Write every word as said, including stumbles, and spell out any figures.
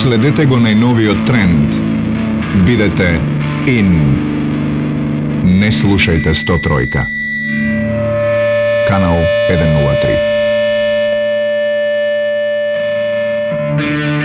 Следете го најновиот тренд. Бидете ин. Не слушајте сто тројка. Канал еден нула три.